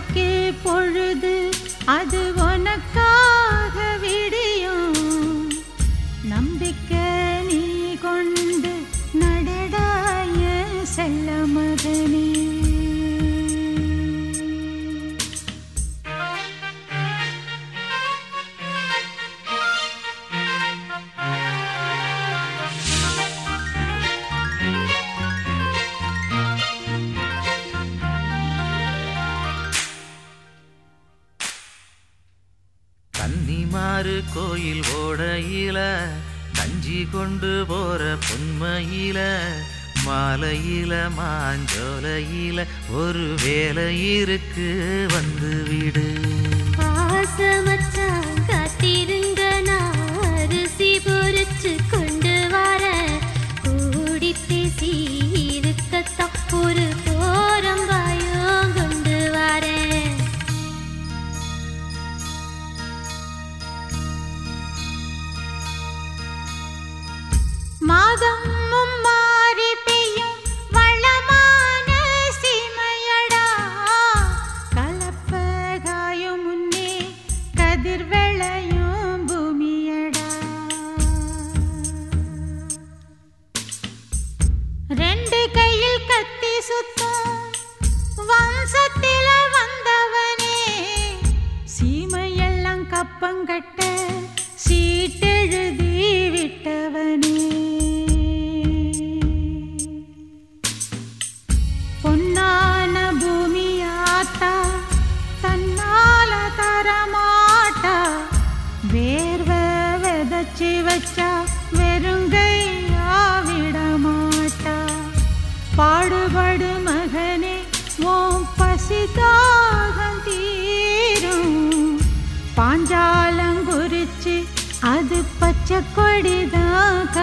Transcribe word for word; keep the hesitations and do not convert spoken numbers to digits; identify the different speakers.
Speaker 1: நாளைக்கு பொழுது அது உனக்காக விடியும். நம்பிக்கை நீ கொண்டு நடடாய செல்ல மகனே.
Speaker 2: கன்னிமாறு கோயில் ஓடையில கஞ்சி கொண்டு போற பொன்மையில மாலையில மாஞ்சோலையில ஒரு வேலை இருக்கு வந்து விடு.
Speaker 3: பாசமச்சான் காத்திருங்க நான் அரிசி பொறிச்சு கொண்டு வர. கூடி பேசி இருக்கத்தான் ஒரு போரம்பாயும் கொண்டு வரேன்.
Speaker 1: மாதம் மாறி பெய்யும் வளமான சீமையடா. கலப்பகாயும் முன்னே கதிர் வெளையும் பூமியடா. ரெண்டு கையில் கத்தி சுத்தும் வம்சத்தில வந்தவனே. சீமையெல்லாம் கப்பங்கட்ட சீட்டெழுதி விட்டவனே. பொன்னான பூமியாத்தா தன்னால தரமாட்டா. வேர்வை விதைச்சி வச்சா வெறுங்கையா விடமாட்டா. பாடுபடு மகனே உன் பசிதாகம் தீரும். பாஞ்சாலங்குறிச்சி அது பச்சை கொடிதான்